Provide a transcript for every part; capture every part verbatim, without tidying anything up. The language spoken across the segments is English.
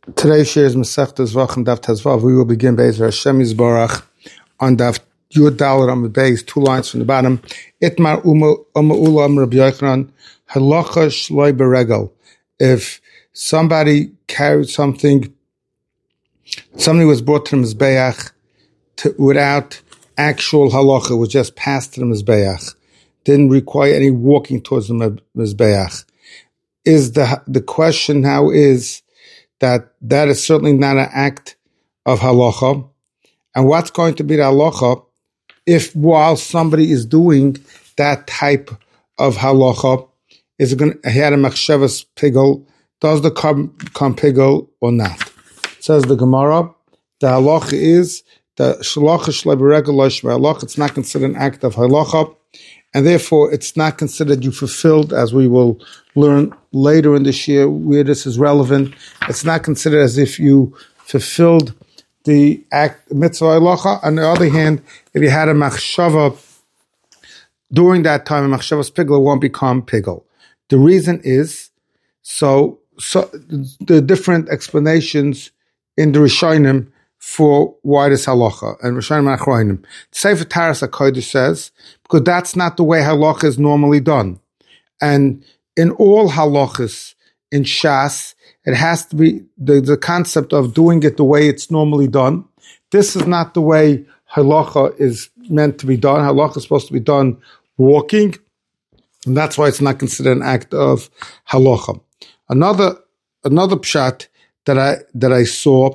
Today's share is Masechta Zvach and Daf Tezvav. We will begin Be'ezer Hashem Yisbarach on Daf Yud Dalet on the base, two lines from the bottom. Itmar Uma Ula Am Rabbi Yochanan Halacha Shloi Beregel. If somebody carried something, something was brought to the Mizbeach to, without actual halacha, was just passed to the Mizbeach, didn't require any walking towards the Mizbeach. Is the the question now is that that is certainly not an act of halacha. And what's going to be the halacha if while somebody is doing that type of halacha, is it going to have a machshavas pigel? Does the come, come pigel or not? Says the Gemara, the halacha is the shalacha shlei beregel lo shmei halacha. It's not considered an act of halacha, and therefore it's not considered you fulfilled, as we will learn later in this year where this is relevant. It's not considered as if you fulfilled the act mitzvah halacha. On the other hand, if you had a machshava during that time, a machshava's pigel won't become pigel. The reason is so so the different explanations in the Rishonim for why this halacha and Rishonim Achronim. Sefer Taras HaKodesh says because that's not the way halacha is normally done, and in all halachas in Shas, it has to be the, the concept of doing it the way it's normally done. This is not the way halacha is meant to be done. Halacha is supposed to be done walking, and that's why it's not considered an act of halacha. Another another pshat that I that I saw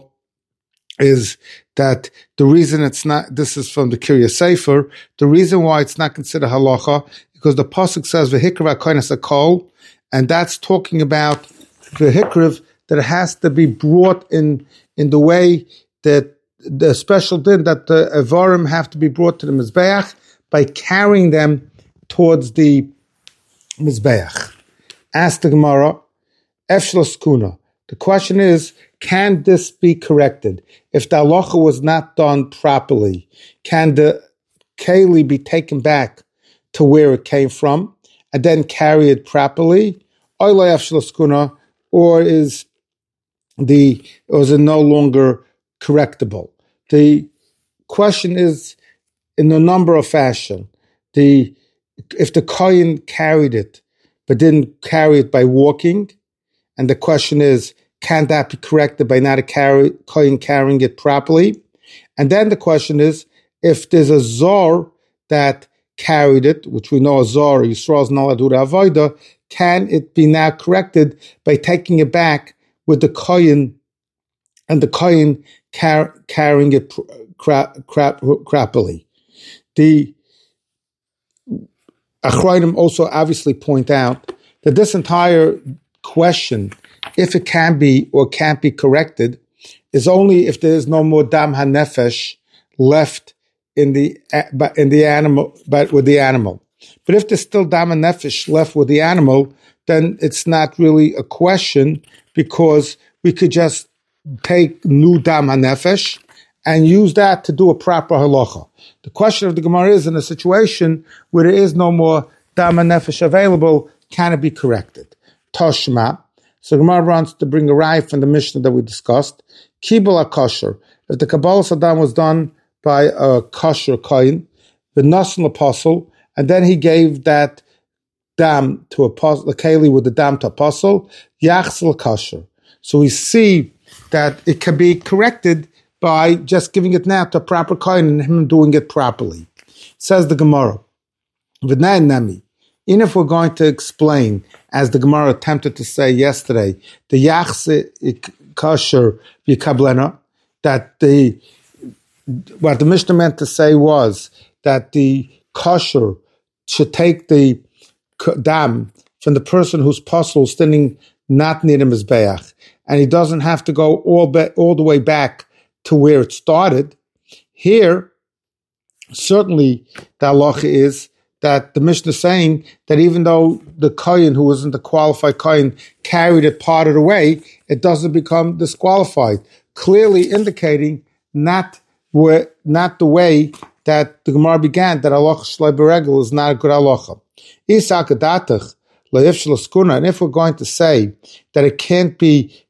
is that the reason it's not, this is from the Kiryas Sefer, the reason why it's not considered halacha, because the pasuk says v'hikra koines hakol, and that's talking about the hikriv, that it has to be brought in in the way that the special din that the avarim have to be brought to the mizbeach by carrying them towards the mizbeach. Ask the Gemara, efshlos kuna. The question is, can this be corrected? If the halacha was not done properly, can the keli be taken back to where it came from and then carry it properly? Or is the or is it no longer correctable? The question is in a number of fashion. The if the kohen carried it but didn't carry it by walking, and the question is, can that be corrected by not a carry, kohen carrying it properly? And then the question is, if there's a zor that carried it, which we know a zor, Yisrael is not allowed to do avodah, can it be now corrected by taking it back with the kohen and the kohen car- carrying it cra- cra- properly? The Achronim also obviously point out that this entire question, if it can be or can't be corrected, is only if there is no more dam hanefesh left in the in the animal, but with the animal. But if there's still dam hanefesh left with the animal, then it's not really a question, because we could just take new dam hanefesh and use that to do a proper halacha. The question of the Gemara is, in a situation where there is no more dam hanefesh available, can it be corrected? Toshma. So Gemara wants to bring a raya from the Mishnah that we discussed. Kibul HaKosher. If the Kabbalah Saddam was done by a kosher kohen, the Nasan apostle, and then he gave that dam to apostle, the keli with the dam to apostle, Yachsel kosher. So we see that it can be corrected by just giving it now to a proper kohen and him doing it properly. Says the Gemara, V'nai nami. Even if we're going to explain, as the Gemara attempted to say yesterday, the Yachse Kasher Yikablena, that the what the Mishnah meant to say was that the kosher should take the dam from the person whose posel is standing not near the mizbeach, and he doesn't have to go all be, all the way back to where it started. Here, certainly the halacha is that the Mishnah is saying that even though the kohen, who wasn't the qualified kohen, carried it part of the way, it doesn't become disqualified, clearly indicating not where, not the way that the Gemara began, that halacha shlei beregel is not a good halacha. And if we're going to say that it can't be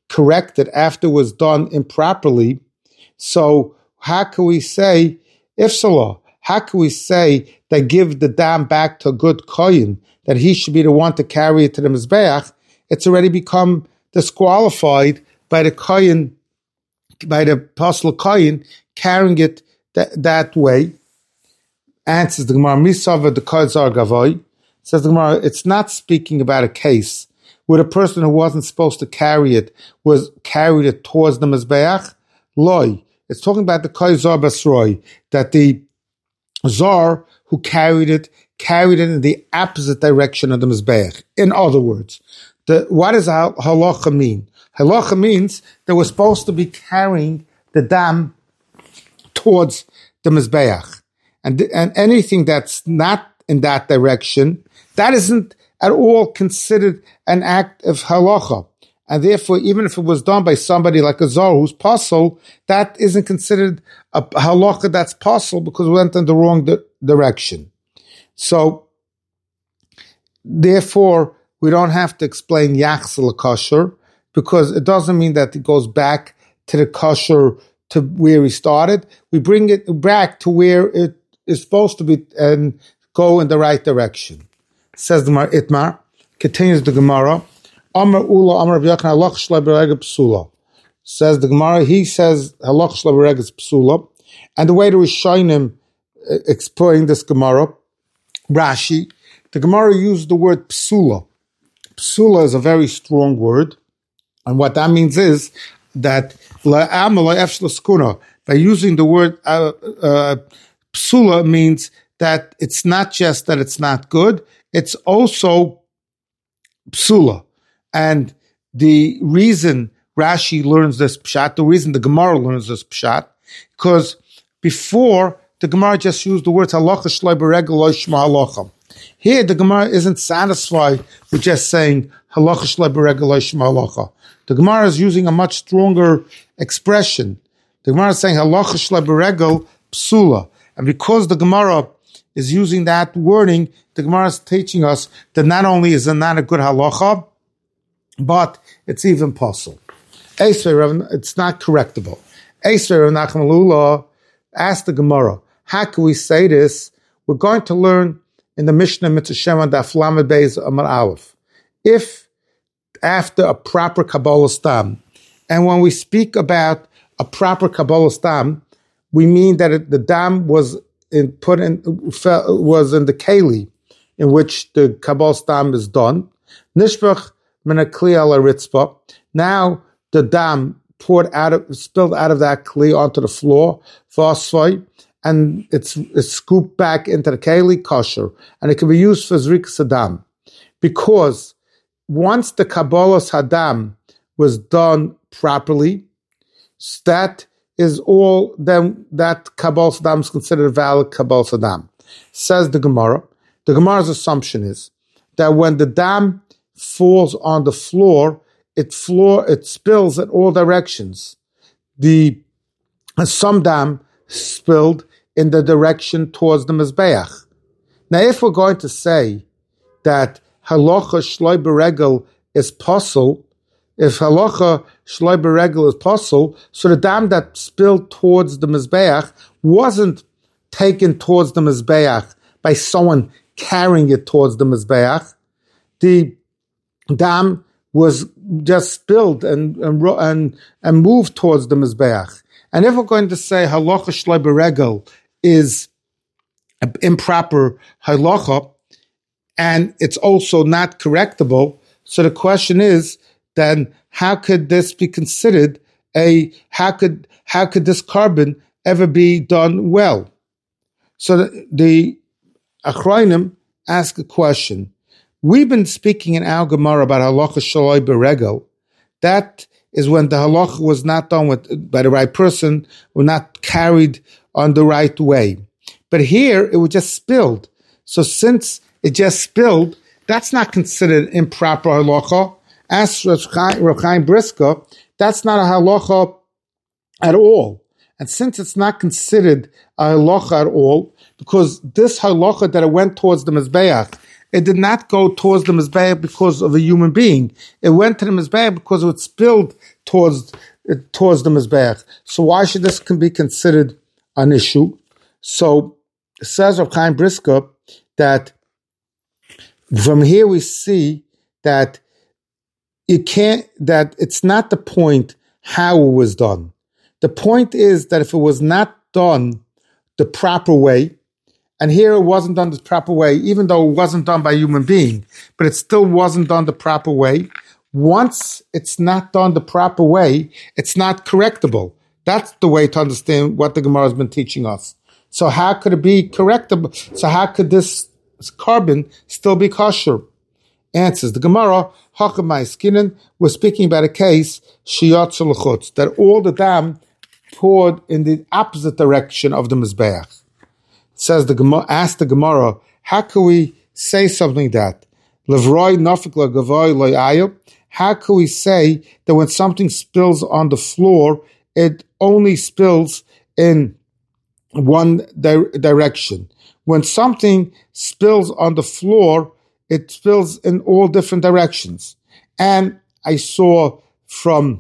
corrected after it was done improperly. So how can we say, if Salah, how can we say they give the dam back to a good kohen, that he should be the one to carry it to the Mizbeach? It's already become disqualified by the kohen, by the apostle kohen, carrying it th- that way. Answers the Gemara, Misava the Kozar Gavoy. Says the Gemara, it's not speaking about a case where the person who wasn't supposed to carry it was carried it towards the Mizbeach. Loi. It's talking about the Kozar Basroi, that the Zar who carried it, carried it in the opposite direction of the Mizbeach. In other words, the, what does halacha mean? Halacha means that we're supposed to be carrying the dam towards the Mizbeach. And, and anything that's not in that direction, that isn't at all considered an act of halacha. And therefore, even if it was done by somebody like a Zar who's pasul, that isn't considered a halacha that's pasul because we went in the wrong di- direction. So, therefore, we don't have to explain yachzel kosher because it doesn't mean that it goes back to the kosher to where he started. We bring it back to where it is supposed to be and go in the right direction. Says the Gemara Itmar, continues the Gemara. Amar Ula Amar Rabbi Yochanan halach shla b'regel psula. Says the Gemara, he says halach shla b'regel psula, and the way the Rishonim explain this Gemara, Rashi, the Gemara used the word psula. Psula is a very strong word, and what that means is that by using the word uh, uh, psula means that it's not just that it's not good, it's also psula. And the reason Rashi learns this pshat, the reason the Gemara learns this pshat, because before the Gemara just used the words halacha shloi b'regel lo shma halacha. Here the Gemara isn't satisfied with just saying halacha shloi b'regel lo shma halacha. The Gemara is using a much stronger expression. The Gemara is saying halacha shloi b'regel psula. And because the Gemara is using that wording, the Gemara is teaching us that not only is it not a good halacha, but it's even possible. It's not correctable. Esrei Rav Nachman Lula asked the Gemara, how can we say this? We're going to learn in the Mishnah Mitzvah Shema Daf Lamed Beis Amar Aleph. If after a proper Kabbalah Stam, and when we speak about a proper Kabbalah Stam, we mean that it, the dam was in, put in was in the keli in which the Kabbalah Stam is done. Nishbach min hakli al haritzpah. Now the dam poured out of spilled out of that kli onto the floor, vasvai, and it's, it's scooped back into the keli kosher, and it can be used for zrikas hadam, because once the Kabbalah Hadam was done properly, that is all, then that Kabbalah Hadam is considered a valid Kabbalah Hadam. Says the Gemara. The Gemara's assumption is that when the dam falls on the floor, it floor it spills in all directions. The some dam spilled in the direction towards the Mizbeach. Now, if we're going to say that halacha shloi b'regel is possible, if halacha shloi b'regel is possible, so the dam that spilled towards the Mizbeach wasn't taken towards the Mizbeach by someone carrying it towards the Mizbeach. The dam was just spilled and and and, and moved towards the Mizbeach. And if we're going to say halacha shloi b'regel is improper halacha, and it's also not correctable, so the question is, then how could this be considered a, how could how could this carbon ever be done well? So the, the Achrayim ask a question. We've been speaking in our Gemara about halacha shloi b'regel. That is when the halacha was not done with, by the right person, or not carried on the right way. But here, it was just spilled. So since it just spilled, that's not considered improper halacha. As Rav Chaim Briska, that's not a halacha at all. And since it's not considered a halacha at all, because this halacha that it went towards the Mizbeach, it did not go towards the Mizbeach because of a human being. It went to the Mizbeach because it spilled towards towards the Mizbeach. So why should this can be considered an issue? So it says Rav Chaim Brisker that from here we see that you can't, that it's not the point how it was done. The point is that if it was not done the proper way, and here it wasn't done the proper way, even though it wasn't done by a human being, but it still wasn't done the proper way. Once it's not done the proper way, it's not correctable. That's the way to understand what the Gemara has been teaching us. So how could it be correctable? So how could this carbon still be kosher? Answers the Gemara, Hachamai Skinnen, we're speaking about a case, Shiyat Shulchutz, that all the dam poured in the opposite direction of the Mizbeach. Says the Gemara, ask the Gemara, how can we say something like that? Levroi nafik lagavoy loyayo. How can we say that when something spills on the floor, it only spills in one di- direction? When something spills on the floor, it spills in all different directions. And I saw from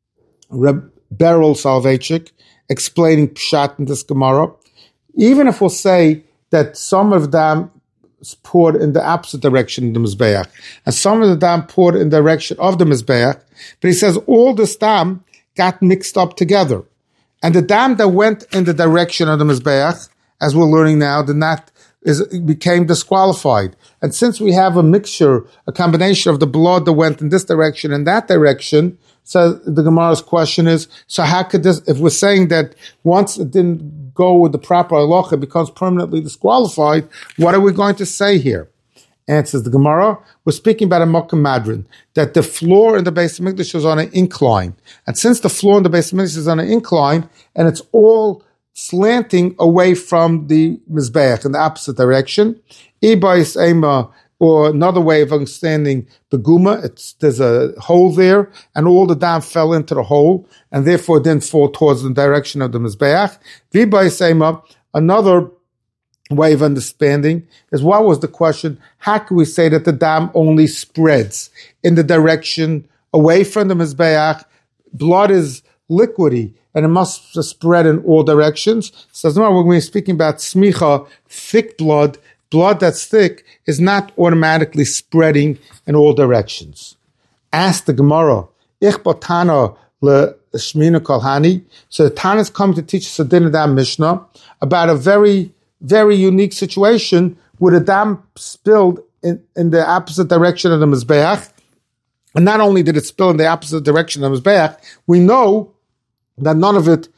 Reb Beryl Soloveitchik explaining Pshat in this Gemara, even if we'll say that some of them poured in the opposite direction of the Mizbeach, and some of the dam poured in the direction of the Mizbeach, but he says all this dam got mixed up together. And the dam that went in the direction of the Mizbeach, as we're learning now, did not, is, became disqualified. And since we have a mixture, a combination of the blood that went in this direction and that direction, so the Gemara's question is, so how could this, if we're saying that once it didn't go with the proper halacha, it becomes permanently disqualified, what are we going to say here? Answers the Gemara, we're speaking about a Mokum Madrin, that the floor in the Beis Hamikdash is on an incline. And since the floor in the Beis Hamikdash is on an incline, and it's all slanting away from the Mizbeach in the opposite direction, Ibais Ema, or another way of understanding Beguma, it's, there's a hole there, and all the dam fell into the hole, and therefore didn't fall towards the direction of the Mizbeach. V'bais Ema, another way of understanding is, what was the question? How can we say that the dam only spreads in the direction away from the Mizbeach? Blood is liquidy, and it must spread in all directions. So as we're going to be speaking about smicha, thick blood, blood that's thick is not automatically spreading in all directions. Ask the Gemara, Ich botana le shmina kolhani. So the Tana's come to teach us a din dam Mishnah about a very, very unique situation where the dam spilled in, in the opposite direction of the Mizbeach. And not only did it spill in the opposite direction of the Mizbeach, we know that none of it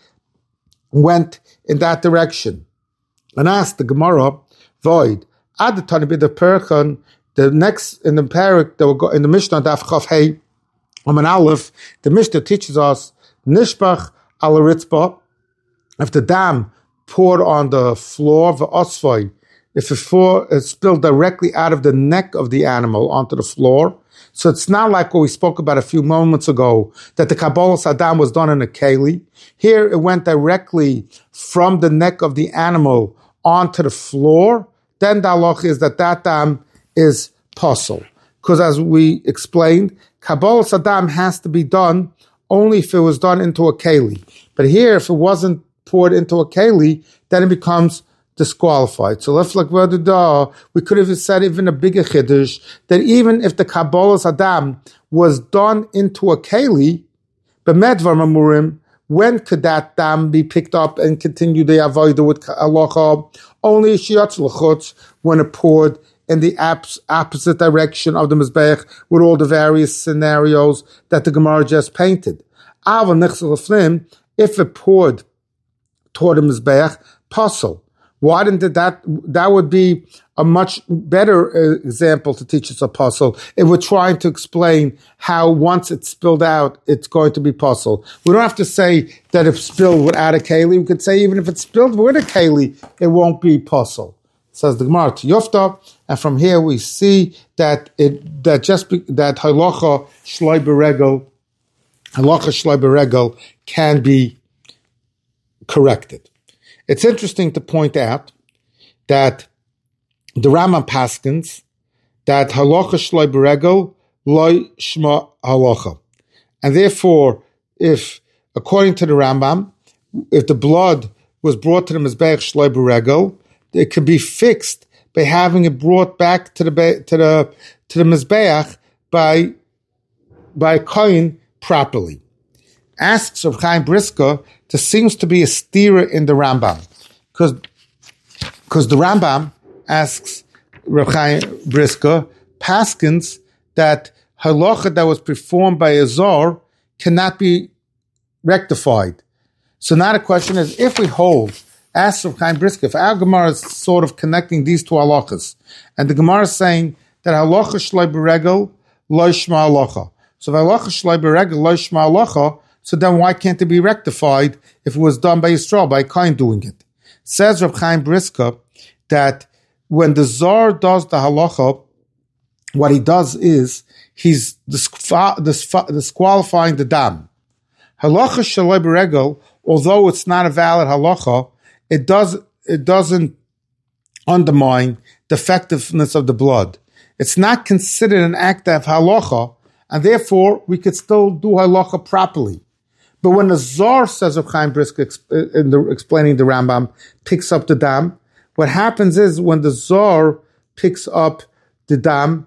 went in that direction. And ask the Gemara, void. Ad the Tanibid the Perchan, the next in the parak that will go in the Mishnah Daf Chav Hey Aman Aleph, the Mishnah teaches us Nishbach al Ritzba, if the dam poured on the floor of the Osvoi, if it, for, it spilled directly out of the neck of the animal onto the floor. So it's not like what we spoke about a few moments ago, that the Kabbalah Saddam was done in a keli. Here it went directly from the neck of the animal onto the floor. Then the halach is that that dam is pasul. Because as we explained, Kabbalah Saddam has to be done only if it was done into a keli. But here, if it wasn't poured into a keli, then it becomes disqualified. So let's look where the we could have said even a bigger chiddush, that even if the Kabbalah Saddam was done into a keli, b'medvar mamurim, when could that dam be picked up and continue the avodah with halacha? Only shiyat l'chutz, when it poured in the opposite direction of the Mizbeach with all the various scenarios that the Gemara just painted. If it poured toward the Mizbeach, pasul. Why didn't that, that would be a much better example to teach us a pasul. If we're trying to explain how once it's spilled out, it's going to be pasul. We don't have to say that if spilled without a keli. We could say even if it's spilled with a keli, it won't be pasul. Says the Gemara to Yofta, and from here we see that it that just be, that halacha shloi beregel, halacha shloi beregel can be corrected. It's interesting to point out that the Rambam paskins that halacha shloi b'regel loy shma halacha. And therefore, if, according to the Rambam, if the blood was brought to the Mizbeach shloi b'regel, it could be fixed by having it brought back to the to the to the Mizbeach by by a kohen properly. Asks Rav Chaim Brisker, there seems to be a stira in the Rambam, because because the Rambam asks Rav Chaim Brisker, paskins that halacha that was performed by a zor cannot be rectified. So now the question is, if we hold, asks Rav Chaim Brisker, if our Gemara is sort of connecting these two halachas, and the Gemara is saying that halacha shloi b'regel lo shma halacha. So if halacha shloi b'regel lo shma halacha, so then why can't it be rectified if it was done by Yisrael, by Kain doing it? Says Rav Chaim Brisker that when the Zor does the halacha, what he does is he's disqualifying the dam. Halacha shaloi b'regel, although it's not a valid halacha, it does it doesn't undermine the effectiveness of the blood. It's not considered an act of halacha, and therefore we could still do halacha properly. But when the Zor, says Rav Chaim Brisker, in the, explaining the Rambam, picks up the dam, what happens is when the Zor picks up the dam,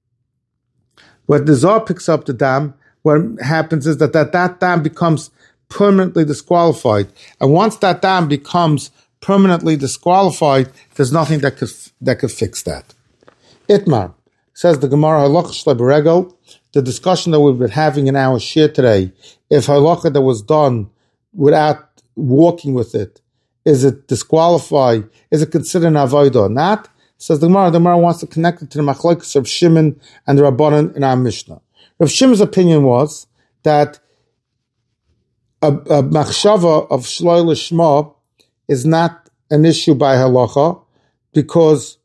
when the Zor picks up the dam, what happens is that that, that dam becomes permanently disqualified. And once that dam becomes permanently disqualified, there's nothing that could that could fix that. Itmar, says the Gemara, halacha shloi b'regel, the discussion that we've been having in our shir today, if halacha that was done without walking with it, is it disqualified? Is it considered an avodah or not? Says the Gemara, the Gemara wants to connect it to the machlokes of Shimon and the Rabbanan in our Mishnah. Rav Shimon's opinion was that a, a machshava of shloi l'shma is not an issue by halacha because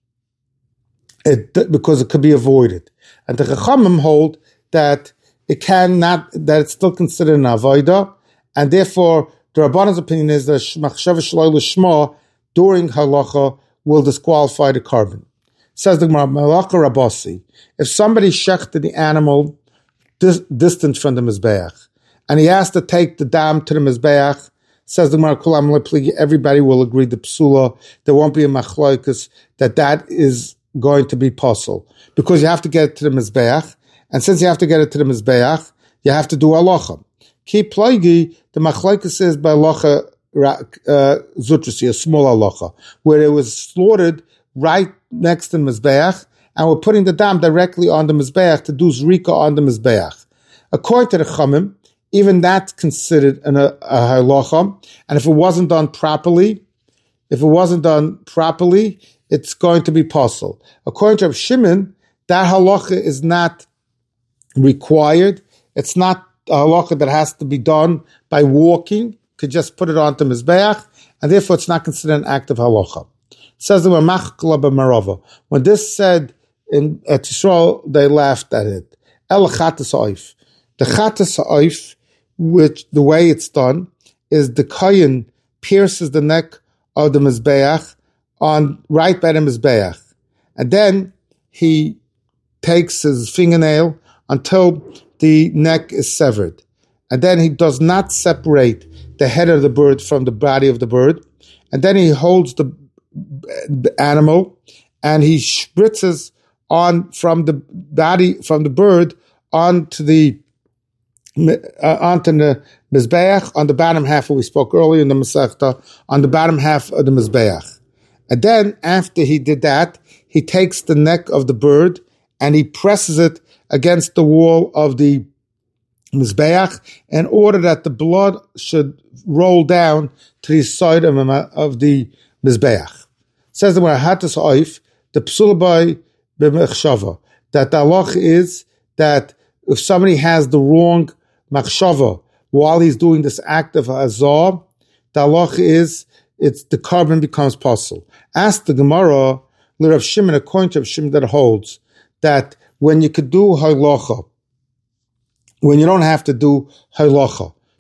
it because it could be avoided, and the Chachamim hold that it cannot, that it's still considered an avodah, and therefore the Rabbanan's opinion is that machshava shloi l'shma during halacha will disqualify the carbon. Says the Gemara, Malacha Rabasi, if somebody shechted the animal dis- distant from the Mizbeach, and he has to take the dam to the Mizbeach, says the Gemara, Kulam Lepligi, everybody will agree the psula, there won't be a machloikus, that that is going to be possible. Because you have to get it to the Mizbeach, and since you have to get it to the Mizbeach, you have to do halacha. Ki plagi, the machloikus is by halacha uh, zutrasi, a small halacha, where it was slaughtered right next to the Mizbeach, and we're putting the dam directly on the Mizbeach to do zrika on the Mizbeach. According to the Chamim, even that's considered an, a, a halacha, and if it wasn't done properly, if it wasn't done properly, it's going to be possible. According to Rav Shimon, that halacha is not required. It's not a halacha that has to be done by walking. Could just put it onto Mizbeach, and therefore it's not considered an act of halacha. It says the Machkla b'Marava. When this said in at Yisrael, they laughed at it. El chatas oif. The chatas oif, which the way it's done is the kohen pierces the neck of the Mizbeach on right by the Mizbeach, and then he takes his fingernail until the neck is severed, and then he does not separate the head of the bird from the body of the bird, and then he holds the, the animal and he spritzes on from the body from the bird onto the uh, onto the Mizbeach on the bottom half, we spoke earlier in the Masechta, on the bottom half of the Mizbeach. And then after he did that, he takes the neck of the bird and he presses it against the wall of the Mizbeach in order that the blood should roll down to the side of, of the Mizbeach. It says the Hatas Oif, the Psulabai b'mechshava, that the halach is that if somebody has the wrong machshava while he's doing this act of azar, the halach is it's the carbon becomes possible. Ask the Gemara, Rav Shimon, according to Rav Shimon, that holds that when you could do halacha, when you don't have to do halacha,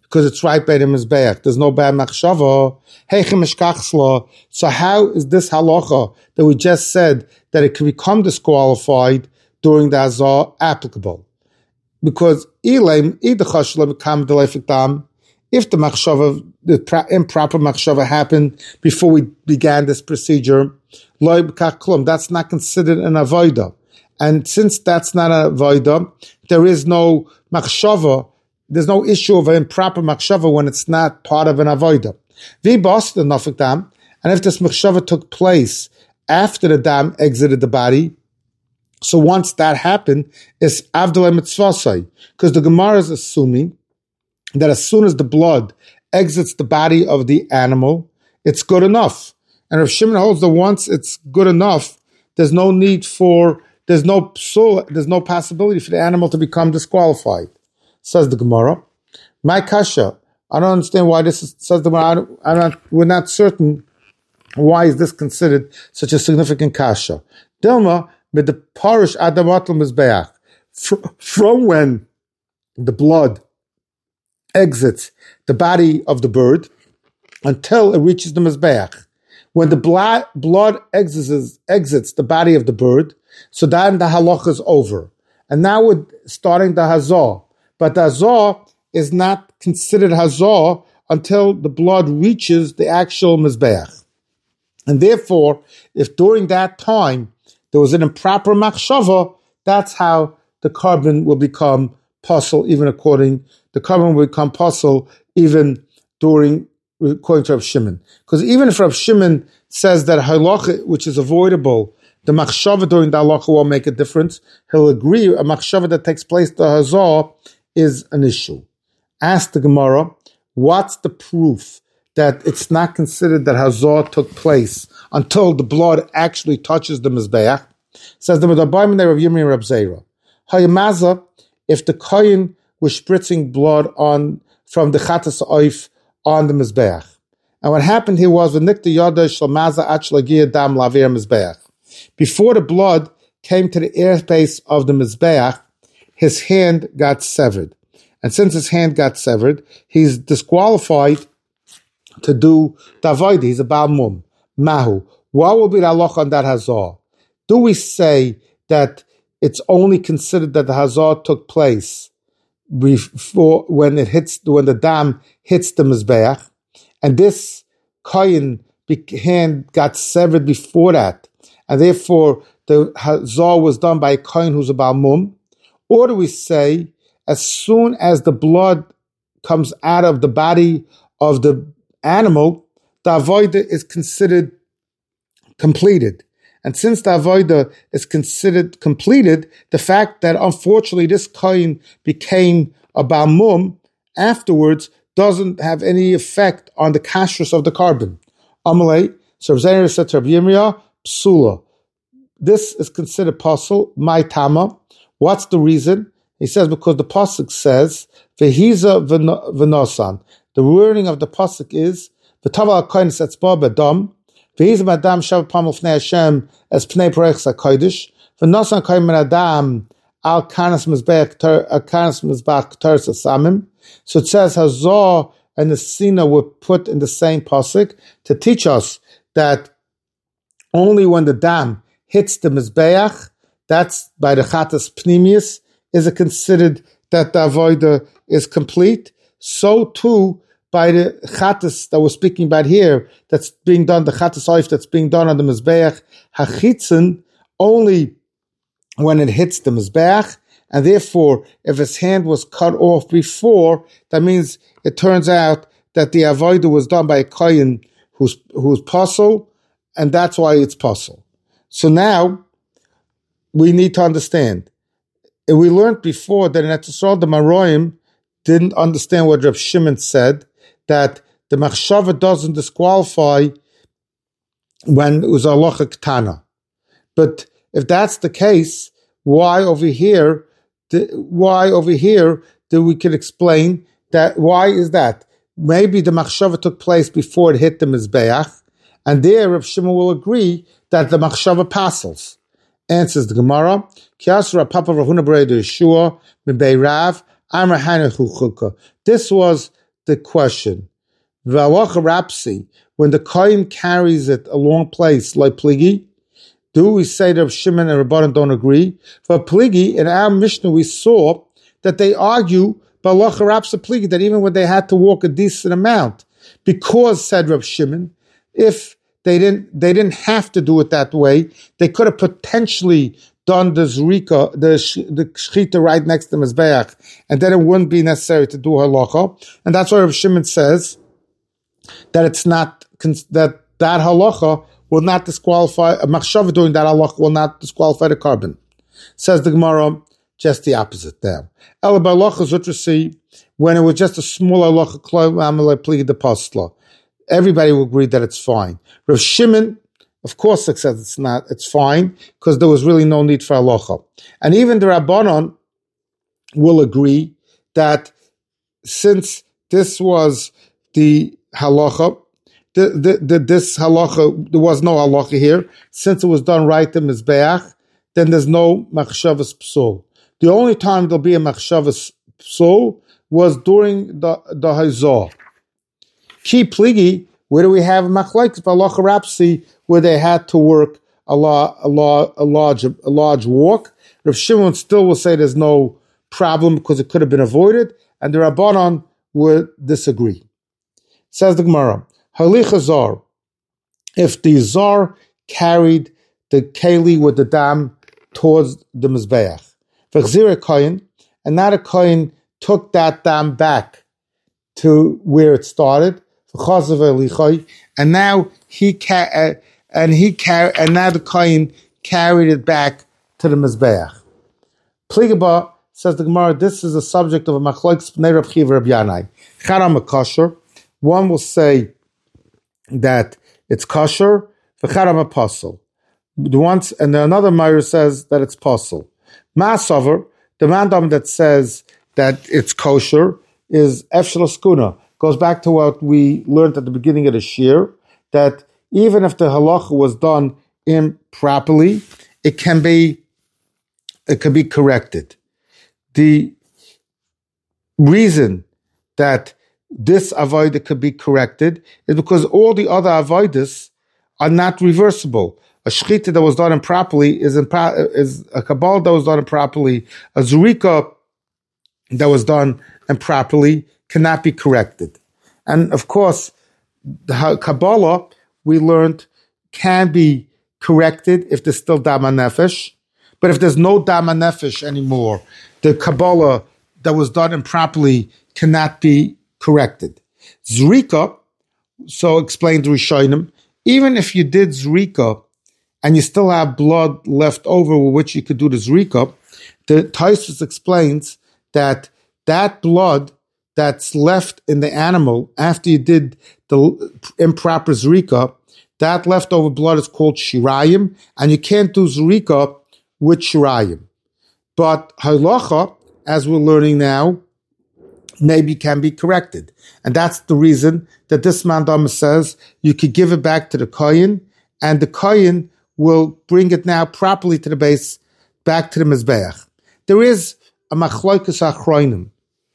because it's right by the Mizbeach. There's no bad machshava. Heichem eshkachsla. So how is this halacha that we just said that it can become disqualified during the hazah applicable? Because ilaim idachashla bekam delefik dam. If the machshava, the improper machshava happened before we began this procedure, loy b'kach klum, that's not considered an avodah. And since that's not an avodah, there is no machshava, there's no issue of an improper machshava when it's not part of an avodah. V'bos the nafik dam, and if this machshava took place after the dam exited the body, so once that happened, it's avdolay mitzvasai, because the Gemara is assuming that as soon as the blood exits the body of the animal, it's good enough. And Rav Shimon holds that once it's good enough, there's no need for, there's no psul, there's no possibility for the animal to become disqualified. Says the Gemara. My kasha, I don't understand why this is, says the Gemara, I'm not, we're not certain why is this considered such a significant kasha. Dilma, with the parish adamatl mizbeach, from when the blood exits the body of the bird until it reaches the mizbeach. When the blood, blood exits, exits the body of the bird, so then the halacha is over. And now we're starting the hazah. But the hazah is not considered hazah until the blood reaches the actual mizbeach. And therefore, if during that time there was an improper machshava, that's how the carbon will become puzzle, even according, the carbon will become puzzle even during, according to Rav Shimon. Because even if Rav Shimon says that halacha, which is avoidable, the machshava during the halacha won't make a difference, he'll agree a machshava that takes place, the hazah, is an issue. Ask the Gemara, what's the proof that it's not considered that hazah took place until the blood actually touches the mizbeach? Says the Medabayim there of Yirmi and Rab Zera. Hayamaza, if the kohen was spritzing blood on from the chatas oif on the mizbeach, and what happened here was v'nikta yada shlamaza achlagia dam lavir mizbeach. Before the blood came to the airspace of the mizbeach, his hand got severed, and since his hand got severed, he's disqualified to do davodah. He's a Baal Mum. Mahu. What will be the halacha on that hazah? Do we say that it's only considered that the hazah took place before when it hits when the dam hits the mizbeach, and this kohen hand got severed before that, and therefore the hazah was done by a kohen who's a Baal Mum? Or do we say as soon as the blood comes out of the body of the animal, the avodah is considered completed? And since the avodah is considered completed, the fact that unfortunately this kohen became a Baal Mum afterwards doesn't have any effect on the kashrus of the carbon. Amalei, so Rav Zera said to Rav Yirmiyah, psula. This is considered pasul, my tama. What's the reason? He says because the pasuk says, Vehiza v'nosan. The wording of the pasuk is, V'tava kohen setzba b'dam, Vehiza madam shav pam l'fnei Hashem as pnei parech sakodesh, V'nosan kohen min adam al kanas mizbeach al kanas mizbeach teres asamim. So it says hazah and the sina were put in the same pasuk to teach us that only when the dam hits the mizbeach, that's by the chatas pnimius, is it considered that the avodah is complete. So too, by the chatas that we're speaking about here, that's being done, the chatas oif that's being done on the mizbeach hachitzen, only when it hits the mizbeach, and therefore, if his hand was cut off before, that means it turns out that the avodah was done by a kohen who's who's pasul, and that's why it's pasul. So now we need to understand. And we learned before that in Etzisrael, the Maroim didn't understand what Reb Shimon said, that the machshava doesn't disqualify when it was a halacha ketana. But if that's the case, why over here, why over here, that we can explain that, why is that? Maybe the machshava took place before it hit the mizbeach, and there Reb Shimon will agree that the machshava passes. Answers the Gemara, Kiasra Papa Rahuna Breda Yeshua Mibei Rav Amar Hanechu Chukah. This was the question. V'halacha rapsi, when the kohen carries it a long place, like pligi, do we say that Shimon and Rabbanan don't agree? For pligi, in our Mishnah we saw that they argue v'halacha rapsi pligi, that even when they had to walk a decent amount, because, said Reb Shimon, if they didn't they didn't have to do it that way, they could have potentially done the zrika, the the shchita right next to Mizbeach, and then it wouldn't be necessary to do halacha. And that's why Reb Shimon says that it's not, that that halacha will not disqualify, a machshava doing that halacha will not disqualify the carbon. Says the Gemara, just the opposite now. Ela b'halacha zutrasi, when it was just a small halacha, kloi amalei pligi de pasla, everybody will agree that it's fine. Rav Shimon, of course, says it's not, it's fine, because there was really no need for halacha. And even the Rabbanon will agree that since this was the halacha, the, the, the, this halacha, there was no halacha here, since it was done right to Mizbeach, then there's no machshavas psul. The only time there'll be a machshavas psul was during the, the hazah. Ki pligi, where do we have machlokes v'halacha rapsi, where they had to work a, la, a, la, a large a large walk? Rav Shimon still will say there's no problem because it could have been avoided, and the Rabbanon would disagree. Says the Gemara, halicha zar, if the zar carried the keli with the dam towards the mizbeach, v'chzira kohen, and now the kohen took that dam back to where it started, and now he ca- uh, and he car- and now the kohen carried it back to the mizbeach. Pligaba, says the Gemara, this is a subject of a machlokes b'nei Rav Chiva Rav Yanai. Charam kosher. One will say that it's kosher, v'charam a pasul. Once, and another Meir says that it's pasul. Masover, the mandam that says that it's kosher is efshel skuna. Goes back to what we learned at the beginning of the shir, that even if the halacha was done improperly, it can be it can be corrected. The reason that this avodah could be corrected is because all the other avodas are not reversible. A shechita that was done improperly is, impro- is a kabbalah that was done improperly. A zurika that was done improperly cannot be corrected. And of course, the Kabbalah, we learned, can be corrected if there's still Dama Nefesh. But if there's no Dama Nefesh anymore, the Kabbalah that was done improperly cannot be corrected. Zrika, so explained Rishonim, even if you did Zrika and you still have blood left over with which you could do the Zrika, the Tosfos explains that that blood that's left in the animal after you did the improper zrika, that leftover blood is called shirayim, and you can't do zrika with shirayim. But halacha, as we're learning now, maybe can be corrected. And that's the reason that this mandama says you could give it back to the kohen, and the kohen will bring it now properly to the base, back to the mizbeach. There is a machlokes achronim,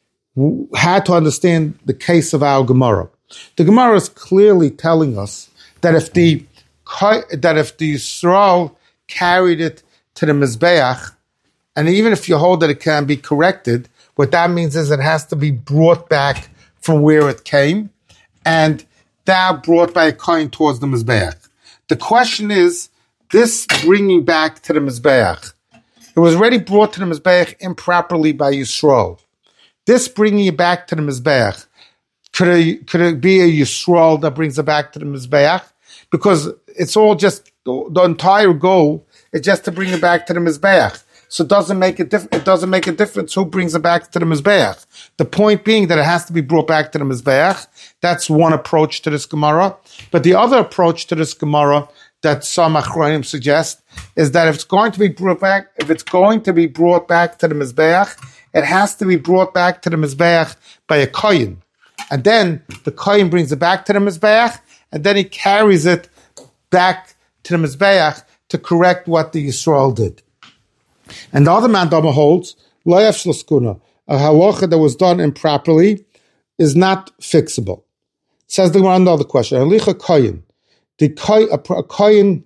how to understand the case of our Gemara. The Gemara is clearly telling us that if the that if the Yisrael carried it to the Mizbeach, and even if you hold that it can be corrected, what that means is it has to be brought back from where it came, and that brought by a coin towards the Mizbeach. The question is, this bringing back to the Mizbeach, it was already brought to the Mizbeach improperly by Yisrael. This bringing it back to the Mizbeach, could it, could it be a Yisrael that brings it back to the Mizbeach? Because it's all just, the entire goal is just to bring it back to the Mizbeach. So it doesn't make a diff- it doesn't make a difference who brings it back to the Mizbeach. The point being that it has to be brought back to the Mizbeach. That's one approach to this Gemara. But the other approach to this Gemara that some Achronim suggest is that if it's going to be brought back, if it's going to be brought back to the Mizbeach, it has to be brought back to the Mizbeach by a Kohen. And then the Kohen brings it back to the Mizbeach, and then he carries it back to the Mizbeach to correct what the Yisrael did. And the other mandama holds, lo yafshel skuna, a halacha that was done improperly, is not fixable. Says the Gemara, another question. Alicha koyin. The koy, a, a koyin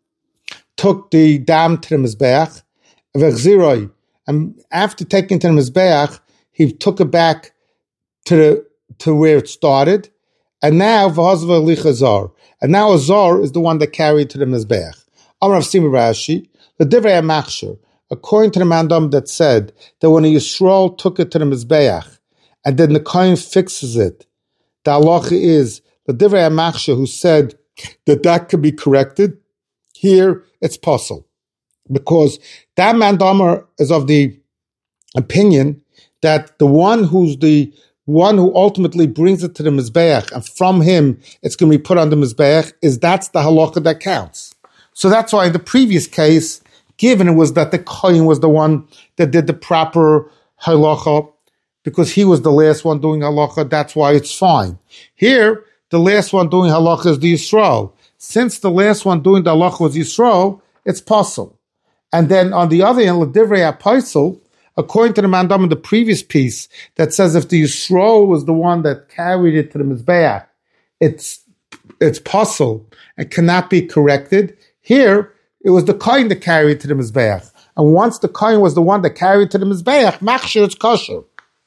took the dam to the mizbeach, v'chziroi, and after taking to the mizbeach, he took it back to the to where it started, and now v'hazva alicha zar, and now a zar is the one that carried to the mizbeach. Amar of Simi Rashi, the divrei machshir, according to the mandam that said that when a Yisrael took it to the mizbeach, and then the kohen fixes it, the halacha is the divrei machshir who said that that could be corrected. Here it's possible, because that mandamar is of the opinion that the one who's the one who ultimately brings it to the mizbeach, and from him it's going to be put on the mizbeach, is that's the halacha that counts. So that's why in the previous case, given it was that the kohen was the one that did the proper halacha, because he was the last one doing halacha, that's why it's fine. Here, the last one doing halacha is the Yisrael. Since the last one doing the halacha was Yisrael, it's possible. And then on the other hand, l'divrei apostle, according to the mandam in the previous piece, that says if the Yisrael was the one that carried it to the mizbeach, it's it's possible and cannot be corrected. Here, it was the kohen that carried it to the mizbeach, and once the kohen was the one that carried it to the mizbeach, machshir, it's kosher.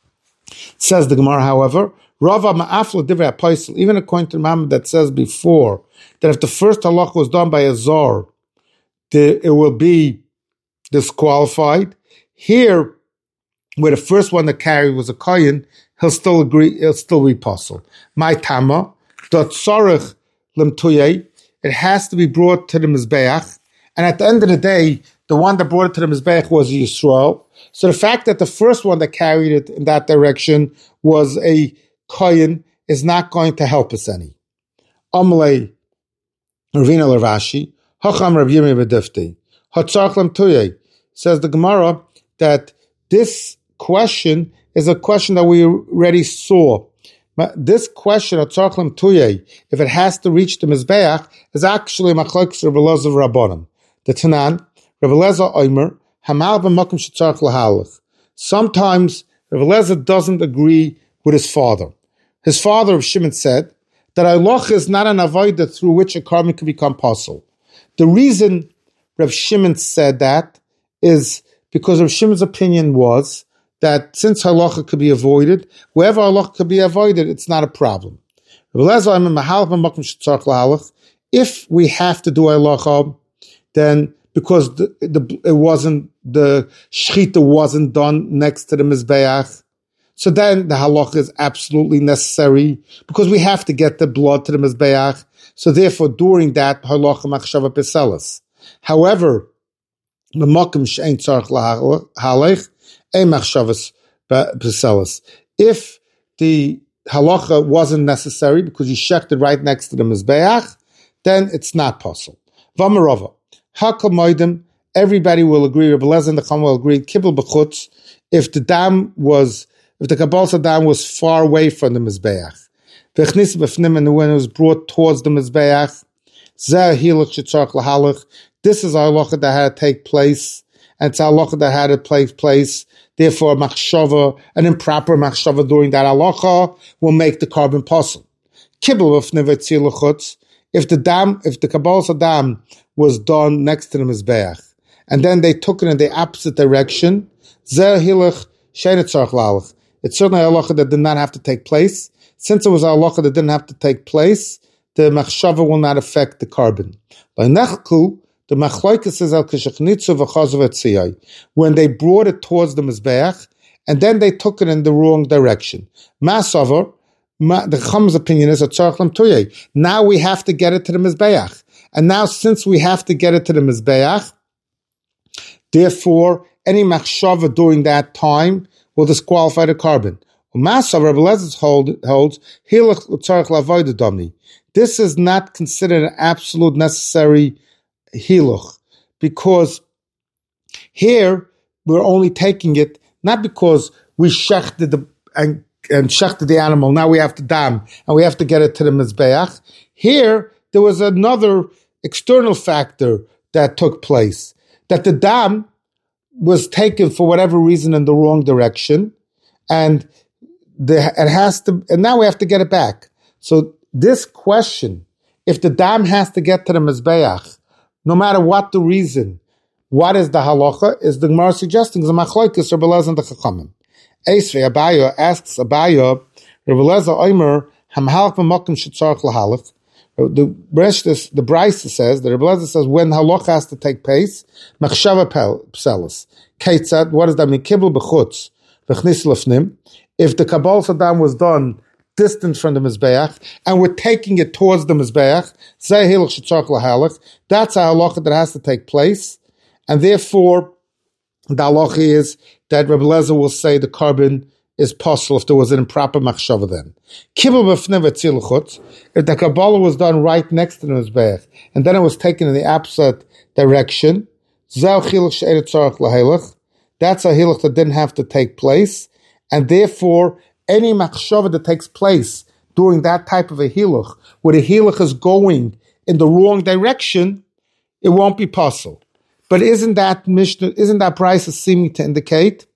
Says the Gemara, however, Rava ma'afla divrei apostle, even according to the mandam that says before that if the first halacha was done by a zar, the, it will be disqualified. Here, where the first one that carried was a kohen, he'll still agree, he'll still be possible. My tama, dot sarich lemtuyei, it has to be brought to the mizbeach, and at the end of the day, the one that brought it to the mizbeach was Yisrael. So the fact that the first one that carried it in that direction was a kohen is not going to help us any. Amalei Ravina Larashi, Hacham Rav Yirmiyah B'Difti, Hatzarch lemtuyei, says the Gemara that this question is a question that we already saw. This question of Tzarch lemtuyei, if it has to reach the mizbeach, is actually machlokes Rav Elazar Rabbanim. The Tanan, Rav Elazar Omer, Hamal b'makom shetzarch lahalach. Sometimes Rav Elazar doesn't agree with his father. His father, Rav Shimon, said that halacha is not an avodah through which a carbon can become possible. The reason Rav Shimon said that is because Rav Shimon's opinion was that since halacha could be avoided, wherever halacha could be avoided, it's not a problem. If we have to do halacha, then because the, the, it wasn't, the shechita wasn't done next to the mizbeach, so then the halacha is absolutely necessary because we have to get the blood to the mizbeach. So therefore, during that halacha machshava peselas. However, the makom she'ein tzarich lahalech ein machshavas peselas. If the halacha wasn't necessary because you shecht it right next to the mizbeach, then it's not possible. Vamarova. Hakol moedim, everybody will agree, Rabbi Elazar and the Chacham will agree, kibbel b'chutz, if the dam was, if the kabbalsa dam was far away from the mizbeach, v'chnis b'fnim, and when it was brought towards the mizbeach, zeh hilach shetzarch lahalach, this is a halacha that had to take place, and it's a halacha that had to take place, therefore machshava, an improper machshava during that halacha will make the carbon possible. Kibbel b'fnim v'tzil l'chutz, if the dam, if the kabbalsa dam was done next to the mizbeach, and then they took it in the opposite direction, zeh hilach she'ein tzarich lahalach. It's certainly a halacha that did not have to take place. Since it was a halacha that didn't have to take place, the machshava will not affect the carbon. By nechku, the machlokes is al kishachnitzu v'chazav etziyai, when they brought it towards the mizbeach, and then they took it in the wrong direction. Masavar, the Chacham's opinion is a tzarich lemtuyei. Now we have to get it to the mizbeach. And now, since we have to get it to the mizbeach, therefore, any machshava during that time will disqualify the carbon. Masav Rabbi Elazar holds hilach tzarich lavoda domni. This is not considered an absolute necessary hilach, because here we're only taking it not because we shechted the and, and shechted the animal. Now we have to dam and we have to get it to the mizbeach. Here there was another external factor that took place, that the dam was taken for whatever reason in the wrong direction, and the, it has to, and now we have to get it back. So this question, if the dam has to get to the Mizbeach, no matter what the reason, what is the halacha? Is the Gemara suggesting is a machlokes Rebbe Eliezer and the Chachamim. Esrei Abaya asks Abaya, Rebbe Eliezer Omer hamhalach b'makom shetzarich lahalach. The Breshtis, the Brisa says, the Rebbe Eliezer says, when halacha has to take place, machshava pselis. Keitzad, what does that mean? Kibbul b'chutz v'chnis lefnim. If the Kabbalah Saddam was done distant from the Mizbeach, and we're taking it towards the Mizbeach, zeh hilach shetzarich lahalach. That's a halacha that has to take place. And therefore, the halacha is that Rebbe Eliezer will say the carbon is possible if there was an improper machshava then. If the Kabbalah was done right next to the Mizbeach, and then it was taken in the opposite direction, that's a hilach that didn't have to take place, and therefore, any machshava that takes place during that type of a hilach, where the hilach is going in the wrong direction, it won't be possible. But isn't that Mishnah, isn't that Brisa seeming to indicate?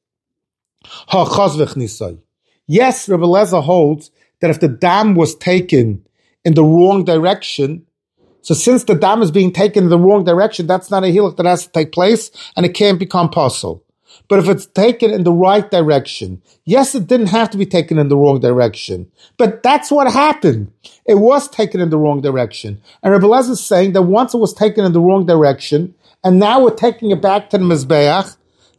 Yes, Rebbe Eliezer holds that if the dam was taken in the wrong direction, so since the dam is being taken in the wrong direction, that's not a hilach that has to take place, and it can't become possible. But if it's taken in the right direction, yes, it didn't have to be taken in the wrong direction, but that's what happened. It was taken in the wrong direction. And Rebbe Eliezer is saying that once it was taken in the wrong direction, and now we're taking it back to the Mizbeach,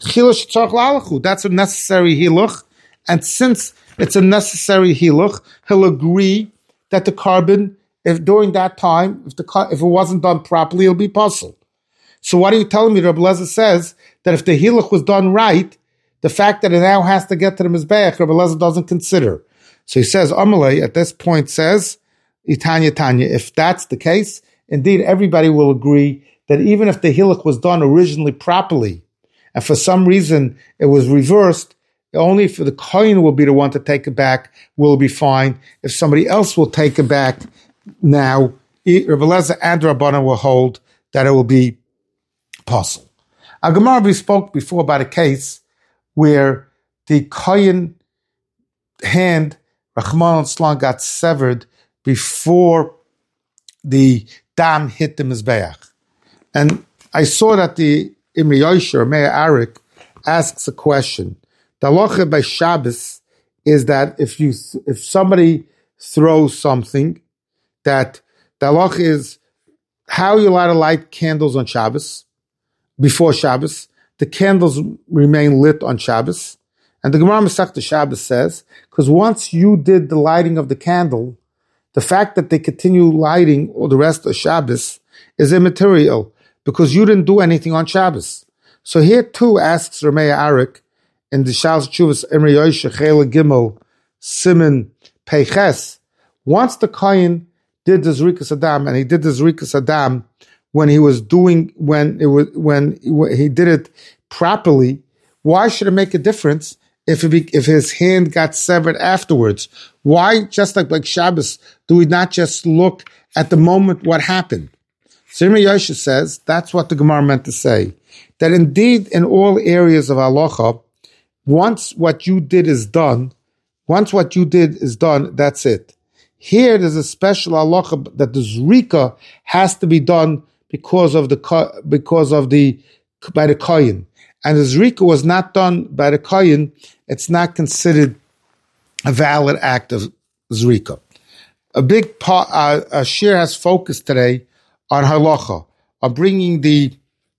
that's a necessary hiluch. And since it's a necessary hiluch, he'll agree that the carbon, if during that time, if the if it wasn't done properly, it'll be puzzled. So what are you telling me? Rebbe Eliezer says that if the hiluch was done right, the fact that it now has to get to the Mizbeach, Rebbe Eliezer doesn't consider. So he says, Amalei at this point says, Itanya Tanya, if that's the case, indeed everybody will agree that even if the hilach was done originally properly, and for some reason it was reversed, only for the kohen will be the one to take it back, will be fine. If somebody else will take it back now, Rebbe Eliezer and Rabbanan will hold that it will be possible. Our Gemara, we spoke before about a case where the kohen hand, Rahman al-Islam, got severed before the dam hit the Mizbeach. And I saw that the Imri Yosher, Meir Arik, asks a question. The halacha by Shabbos is that if you if somebody throws something, that the halacha is how you allowed to light candles on Shabbos, before Shabbos. The candles remain lit on Shabbos. And the Gemara Masechta Shabbos says, because once you did the lighting of the candle, the fact that they continue lighting all the rest of Shabbos is immaterial, because you didn't do anything on Shabbos. So here too asks Rameh Arik in the Shal Chuvas Imri Yosher Chela Gimel Siman Peiches. Once the Kohen did the Zrikas Adam, and he did the Zrikas Adam when he was doing when it was when he did it properly, why should it make a difference if it be, if his hand got severed afterwards? Why, just like like Shabbos, do we not just look at the moment what happened? Sirma Yosha says that's what the Gemara meant to say, that indeed in all areas of halacha, once what you did is done, once what you did is done, that's it. Here there's a special halacha that the zrika has to be done because of the because of the by the kohen, and the zrika was not done by the kohen. It's not considered a valid act of zrika. A big part, uh, uh, Shir has focused today on halacha, on bringing the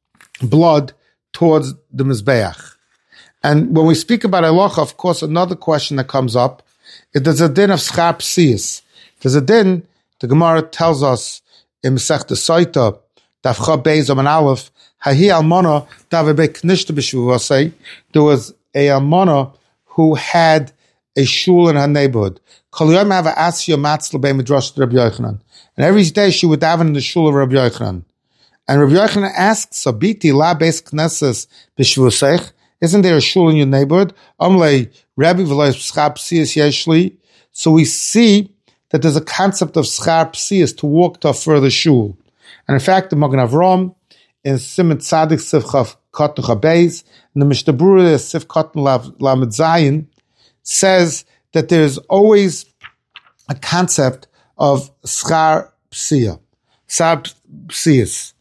blood towards the Mizbeach. And when we speak about halacha, of course, another question that comes up is there's a din of schar psius. There's a din, the Gemara tells us in Masechta Soita, Daf Chav Beis Amud Aleph, Hahi Almana Davei Knishta B'Shvuvasei. There was a almana who had a shul in her neighborhood. Kol yom have a asya matzla bei midrash Rabbi Yochanan. And every day she would daven in the shul of Rabbi Yochanan. And Rabbi Yochanan asked, Sabiti la beis knesses b'shvuseich. Isn't there a shul in your neighborhood? Amlei Rabbi v'lo schar psius yeshli. So we see that there's a concept of schar psius to walk to a further shul. And in fact, the Magen Avram in Siman Tzadik Sif Chav Katan Chabeis, and the Mishnah Berurah Sif Katan Lamed Zayin says that there's always a concept of schar psia, sab psias.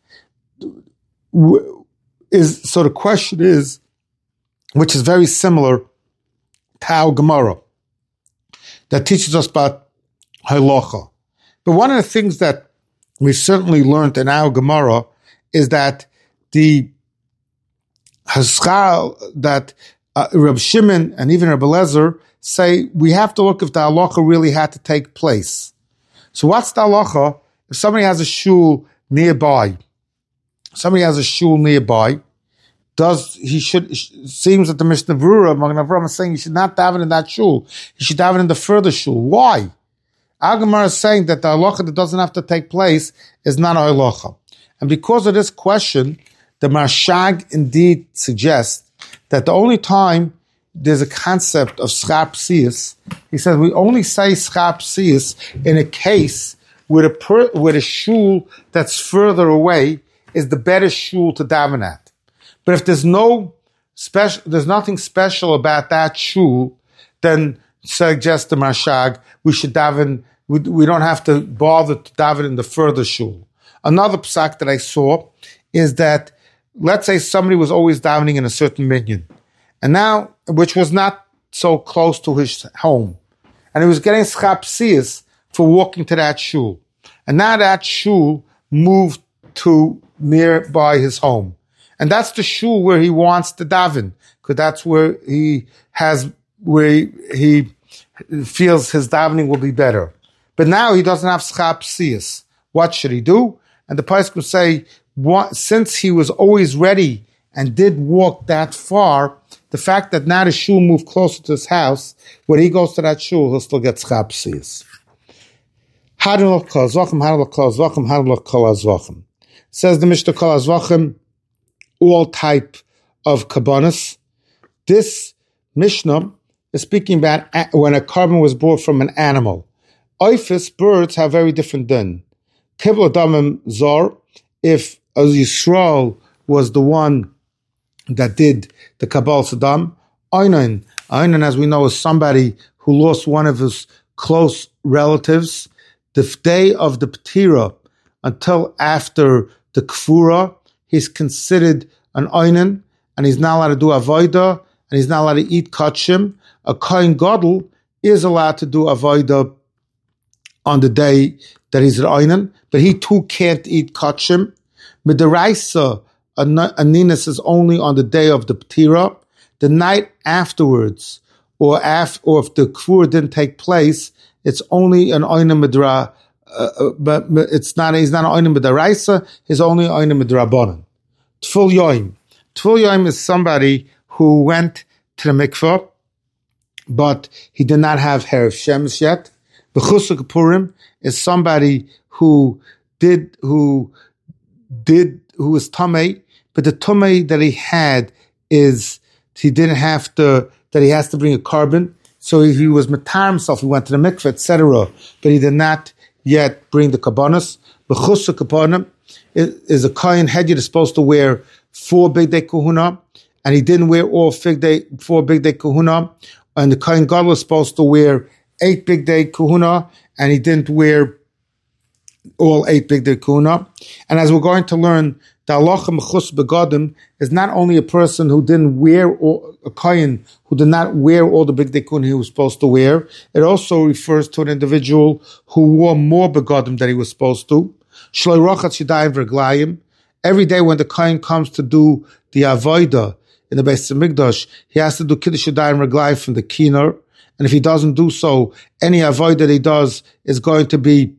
Is so the question is, which is very similar to our Gemara that teaches us about halacha. But one of the things that we certainly learned in our Gemara is that the haschal that uh, Reb Shimon and even Reb Eliezer say we have to look if the halacha really had to take place. So what's the halacha if somebody has a shul nearby? Somebody has a shul nearby. Does he should? It seems that the Mishnah Berurah among Avram is saying he should not daven in that shul. He should daven in the further shul. Why? Our Gemara is saying that the halacha that doesn't have to take place is not a halacha, and because of this question, the Marshag indeed suggests that the only time there's a concept of schar psias, he says we only say schar psias in a case where the per, where the shul that's further away is the better shul to daven at. But if there's no special, there's nothing special about that shul, then suggests the Marshag we should daven. We, we don't have to bother to daven in the further shul. Another psak that I saw is that let's say somebody was always davening in a certain minyan, and now which was not so close to his home, and he was getting schar psias for walking to that shul, and now that shul moved to nearby his home. And that's the shul where he wants to daven, because that's where he has, where he, he feels his davening will be better. But now he doesn't have schar psias. What should he do? And the Pasuk will say, what, since he was always ready and did walk that far, the fact that now the shul moved closer to his house, when he goes to that shul, he'll still get schar psias. Says the Mishnah Kol Hazvachim, all type of kabbanis. This Mishnah is speaking about when a carbon was brought from an animal. Oifis, birds have very different din. Kibla damim zor, if a Yisrael was the one that did the Kabbalah Saddam, Einan, Einan, as we know, is somebody who lost one of his close relatives. The day of the Ptira until after the Kfura, he's considered an Einan, and he's not allowed to do Avodah, and he's not allowed to eat Kachim. A Kohen Gadol is allowed to do Avodah on the day that he's an Einan, but he too can't eat Kachim. Midaraisa, a Ninas is only on the day of the Ptira. The night afterwards, or af, or if the Kfura didn't take place, it's only an Einan Midra. Uh, but it's not, he's not an Einan Midaraisa, he's only an Einan Midrabanan. Tful Yoim. Tful Yoim is somebody who went to the mikveh, but he did not have Herav Shemesh yet. B'chusuk Purim is somebody who did, who did, who was Tamei, but the Tamei that he had is, he didn't have to, that he has to bring a carbon. So if he was matar himself, he went to the mikveh, et cetera, but he did not yet bring the kabbanas. B'chusuk kapanim is a kohen head that is supposed to wear four big day kahuna, and he didn't wear all big day, four big day kahuna, and the kohen gadol was supposed to wear eight big day kahuna, and he didn't wear all eight big day kahuna. And as we're going to learn, the halacha mechus begadim is not only a person who didn't wear, all, a kohen who did not wear all the big day kahuna he was supposed to wear. It also refers to an individual who wore more begadim than he was supposed to. Shloi rochat shidayim v'reglayim. Every day when the kohen comes to do the avodah in the Beis Hamikdash, he has to do kiddush shidayim reglayim from the kinnor. And if he doesn't do so, any avodah that he does is going to be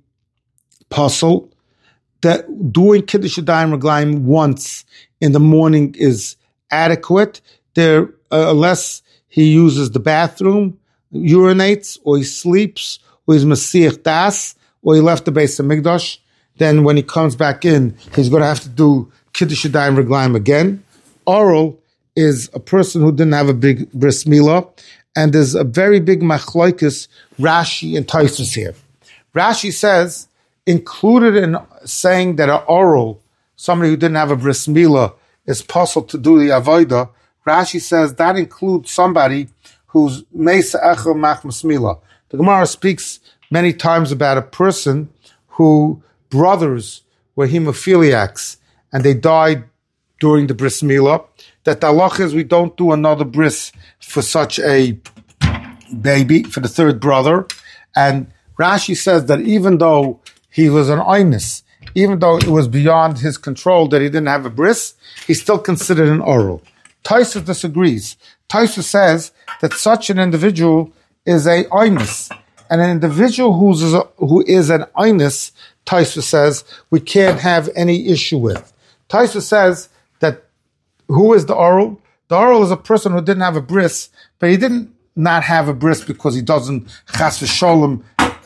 pasul. That doing kiddush shidayim reglayim once in the morning is adequate. There, uh, unless he uses the bathroom, urinates, or he sleeps, or he's masiach das, or he left the Beis Hamikdash, then when he comes back in, he's going to have to do kiddush shidayim reglayim again. Oral is a person who didn't have a big bris milah, and there's a very big machlokes Rashi and Tosfos here. Rashi says, included in saying that an oral, somebody who didn't have a bris milah, is possible to do the avodah, Rashi says that includes somebody who's Meisa Echo Machmas Mila. The Gemara speaks many times about a person who brothers were hemophiliacs and they died during the bris milah, that the halach is we don't do another bris for such a baby, for the third brother. And Rashi says that even though he was an oinus, even though it was beyond his control that he didn't have a bris, he's still considered an oral. Taisa disagrees. Taisa says that such an individual is a oinus. And an individual who's a, who is an oinus, Taisa says, we can't have any issue with. Taisa says that who is the oral? The oral is a person who didn't have a bris, but he didn't not have a bris because he doesn't chas v'sholem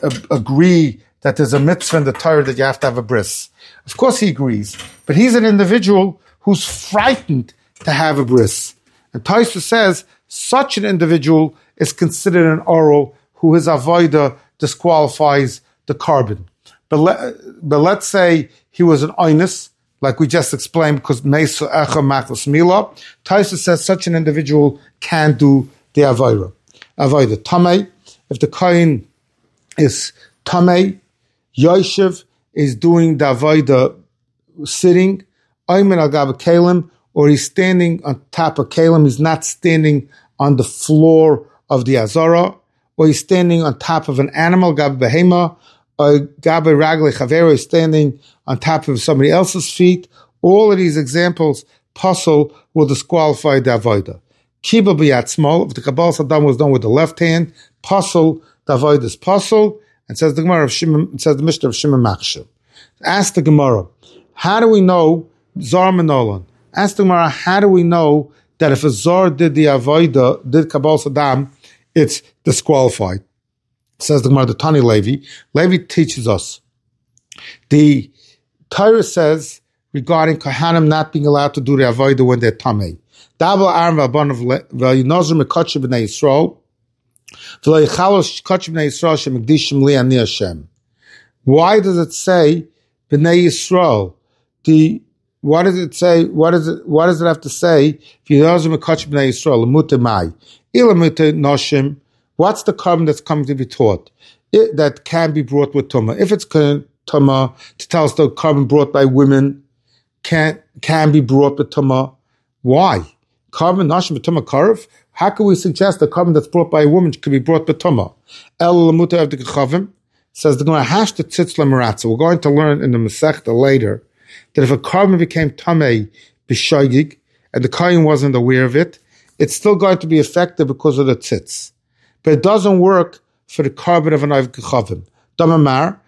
agree that there's a mitzvah in the Torah that you have to have a bris. Of course he agrees, but he's an individual who's frightened to have a bris. And Taisa says such an individual is considered an oral who his avoida disqualifies the carbon. But, le, but let's say he was an oinus, like we just explained, because Meisa Echa Machmas Mila. Taisa says such an individual can do the avoida. Avoida Tamei, if the kohen is Tamei, Yoshev is doing the avoida sitting, Ayman al Gab Kalim, or he's standing on top of Kalim, he's not standing on the floor of the Azara, or he's standing on top of an animal, Gab Behema, or Gab Ragle Chavero is standing on top of somebody else's feet. All of these examples, Pasul will disqualify the avoida. Kiba b'yat small, if the Kabbalah Saddam was done with the left hand, Pasul, the avoida is Pasul, and says the Gemara of Shimon, it says the Mishnah of Shimon Machshel. Ask the Gemara, how do we know Zar Manolan? Ask the Gemara, how do we know that if a Zar did the avoida, did Kabbalah Saddam, it's disqualified? Says the Gemara, the Tani Levi. Levi teaches us. The Torah says regarding Kohanim not being allowed to do the avodah when they're tamei. Dabel aram v'abanav v'yinozr mekotche b'nei Yisrael v'lo yichalos kotche b'nei Yisrael shemekdishim li ani Hashem. Why does it say b'nei Yisrael? The what does it say? What does it? What does it have to say? V'yinozr mekotche b'nei Yisrael l'mute mai ilamute noshim. What's the carbon that's coming to be taught? It, that can be brought with Tumah. If it's Tumah, to tell us the carbon brought by women can can be brought with Tumah. Why? Carbon, Nashim, Tumah, Karv? How can we suggest the carbon that's brought by a woman could be brought with Tumah? El Lamuta of the Gechavim says they're going to hash the Tzitz Lemaratza. We're going to learn in the Masechta later that if a carbon became Tamei B'Shoigig and the Kohen wasn't aware of it, it's still going to be effective because of the Tzitz. But it doesn't work for the carbon of an Oiv Gechavim. Damamar,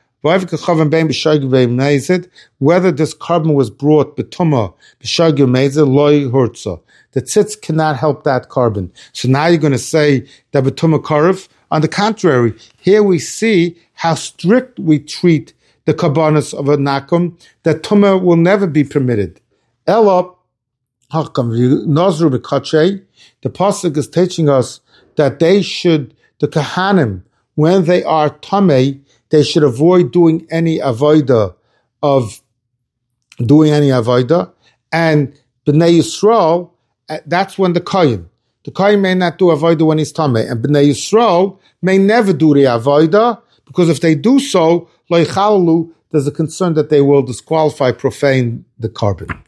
whether this carbon was brought betuma loy hurtza, the tzitz cannot help that carbon. So now you're going to say that betuma karv. On the contrary, here we see how strict we treat the karbanos of a nakum, that tumah will never be permitted. Ela hakam nozru b'kache. The pasuk is teaching us that they should, the kahanim, when they are tamei, they should avoid doing any avoida of doing any avoida. And B'nai Yisrael, that's when the Kohen. The Kohen may not do avoida when he's tamei. And B'nai Yisrael may never do the avoida, because if they do so, lo yichalalu, there's a concern that they will disqualify, profane the carbon.